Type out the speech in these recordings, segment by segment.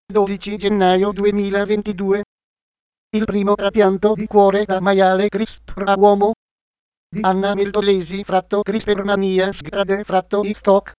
12 gennaio 2022. Il primo trapianto di cuore da maiale CRISPR a uomo di Anna Meldolesi fratto CRISPR-Mania Grade fratto Stock.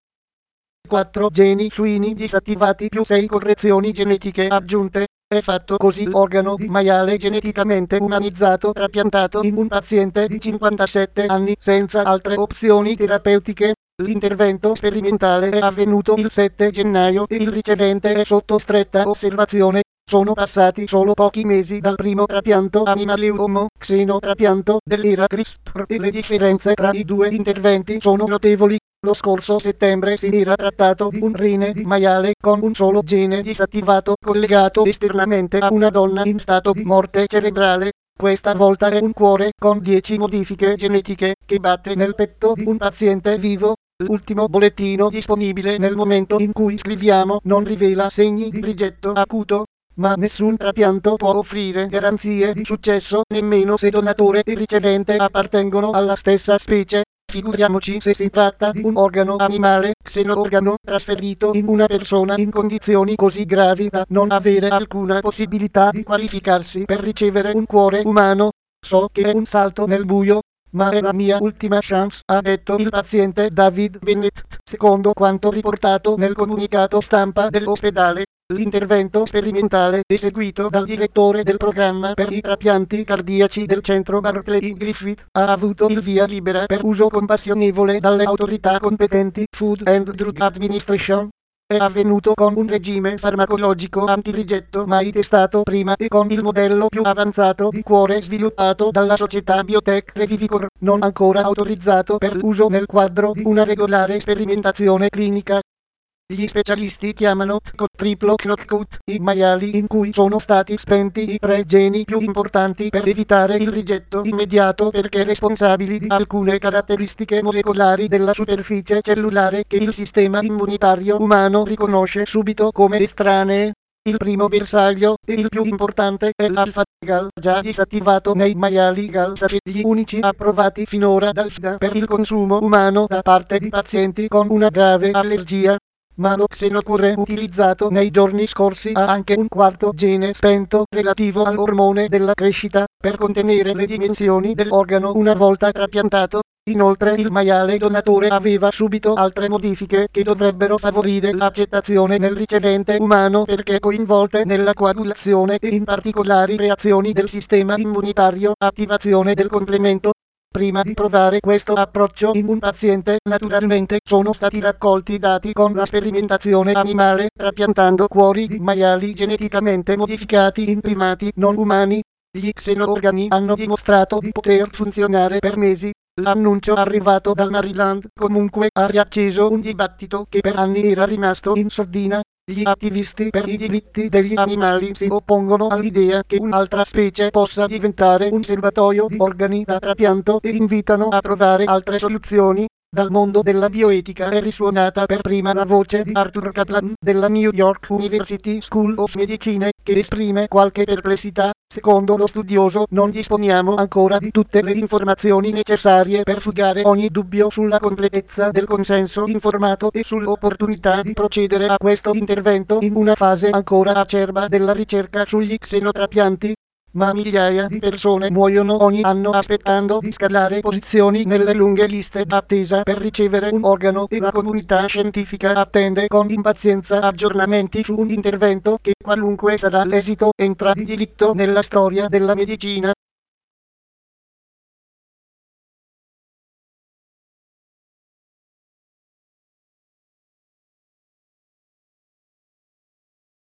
4 geni suini disattivati più 6 correzioni genetiche aggiunte. È fatto così l'organo di maiale geneticamente umanizzato trapiantato in un paziente di 57 anni senza altre opzioni terapeutiche. L'intervento sperimentale è avvenuto il 7 gennaio e il ricevente è sotto stretta osservazione. Sono passati solo pochi mesi dal primo trapianto animale-uomo xenotrapianto dell'era CRISPR e le differenze tra i due interventi sono notevoli. Lo scorso settembre si era trattato di un rene di maiale con un solo gene disattivato collegato esternamente a una donna in stato di morte cerebrale. Questa volta è un cuore con 10 modifiche genetiche che batte nel petto di un paziente vivo. L'ultimo bollettino disponibile nel momento in cui scriviamo non rivela segni di rigetto acuto, ma nessun trapianto può offrire garanzie di successo nemmeno se donatore e ricevente appartengono alla stessa specie. Figuriamoci se si tratta di un organo animale, xenoorgano, trasferito in una persona in condizioni così gravi da non avere alcuna possibilità di qualificarsi per ricevere un cuore umano. So che è un salto nel buio, ma è la mia ultima chance, ha detto il paziente David Bennett, secondo quanto riportato nel comunicato stampa dell'ospedale. L'intervento sperimentale eseguito dal direttore del programma per i trapianti cardiaci del centro Barclay Griffith ha avuto il via libera per uso compassionevole dalle autorità competenti Food and Drug Administration. È avvenuto con un regime farmacologico antirigetto mai testato prima e con il modello più avanzato di cuore sviluppato dalla società Biotech Revivicor, non ancora autorizzato per l'uso nel quadro di una regolare sperimentazione clinica. Gli specialisti chiamano triplo knockout i maiali in cui sono stati spenti i 3 geni più importanti per evitare il rigetto immediato perché responsabili di alcune caratteristiche molecolari della superficie cellulare che il sistema immunitario umano riconosce subito come estranee. Il primo bersaglio, e il più importante, è l'alfa-gal, già disattivato nei maiali Gal-Saf, gli unici approvati finora dal FDA per il consumo umano da parte di pazienti con una grave allergia. Ma lo xenocure utilizzato nei giorni scorsi ha anche un quarto gene spento relativo all'ormone della crescita, per contenere le dimensioni dell'organo una volta trapiantato. Inoltre il maiale donatore aveva subito altre modifiche che dovrebbero favorire l'accettazione nel ricevente umano perché coinvolte nella coagulazione e in particolari reazioni del sistema immunitario, attivazione del complemento. Prima di provare questo approccio in un paziente, naturalmente sono stati raccolti dati con la sperimentazione animale, trapiantando cuori di maiali geneticamente modificati in primati non umani. Gli xenoorgani hanno dimostrato di poter funzionare per mesi. L'annuncio arrivato dal Maryland comunque ha riacceso un dibattito che per anni era rimasto in sordina. Gli attivisti per i diritti degli animali si oppongono all'idea che un'altra specie possa diventare un serbatoio di organi da trapianto e invitano a trovare altre soluzioni. Dal mondo della bioetica è risuonata per prima la voce di Arthur Kaplan della New York University School of Medicine, che esprime qualche perplessità. Secondo lo studioso non disponiamo ancora di tutte le informazioni necessarie per fugare ogni dubbio sulla completezza del consenso informato e sull'opportunità di procedere a questo intervento in una fase ancora acerba della ricerca sugli xenotrapianti. Ma migliaia di persone muoiono ogni anno aspettando di scalare posizioni nelle lunghe liste d'attesa per ricevere un organo e la comunità scientifica attende con impazienza aggiornamenti su un intervento che, qualunque sarà l'esito, entra di diritto nella storia della medicina.